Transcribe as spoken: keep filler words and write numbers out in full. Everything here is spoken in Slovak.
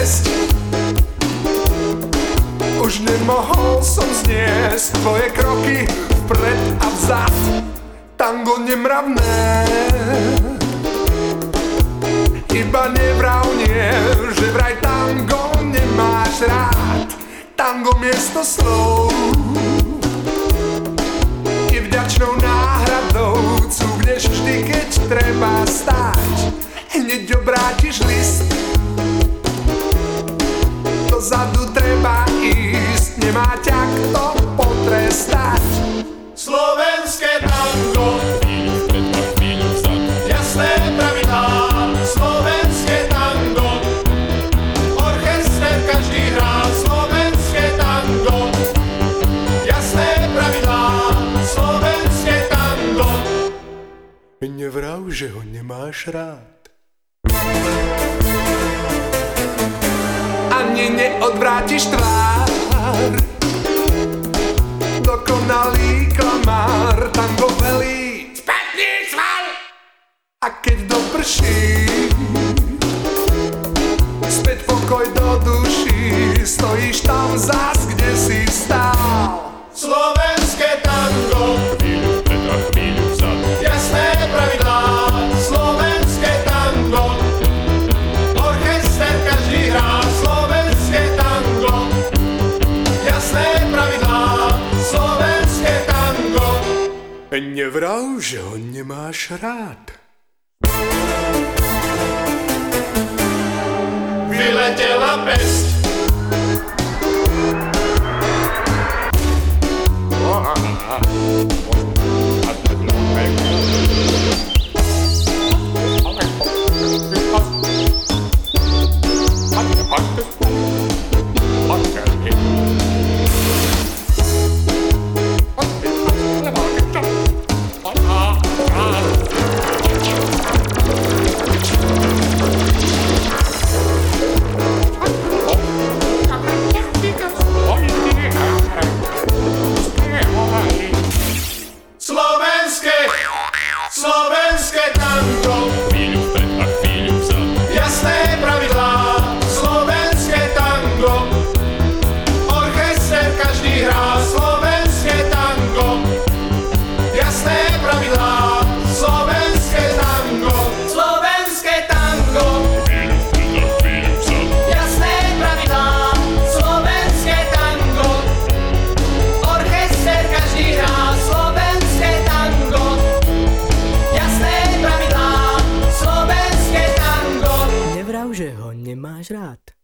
pesť. Už nemohol som zniesť tvoje kroky vpred a vzad. Tango nemravné, iba nevrav nie, že vraj tango nemáš rád. Tango miesto slov je vďačnou náhradou. Cúkneš vždy, keď treba stáť, hneď obrátiš list. Dozadu treba ísť, nemá ťa kto potrestať. Slovenské tango, chvíľu vpred a chvíľu vzad. Jasné pravidlá, slovenské tango. Orchester každý hrá slovenské tango. Jasné pravidlá, slovenské tango. Nevrav, že ho nemáš rád. Ani neodvrátiš tvár, dokonalý klamár. Tango velí spätný sval. A keď doprší, späť pokoj do duší. Stojíš tam zas, kde si stál. Slovenské tango, chvíľu vpred a chvíľu vzad. Jasné pravidlá, slovenské tango. Orchester každý hrá slovenské tango. Jasné pravidlá, slovenské tango. Nevrav, že ho nemáš rád. Vyletela pesť. Slovenské tango, chvíľu vpred a chvíľu vzad. Jasné pravidlá, slovenské tango. Orchester každý hrá slovenské tango. Jasné pravidlá, slovenské tango. Slovenské tango, chvíľu vpred a chvíľu vzad. Jasné pravidlá, slovenské tango. Orchester každý hrá slovenské tango. Nevrav, že ho nemáš rád.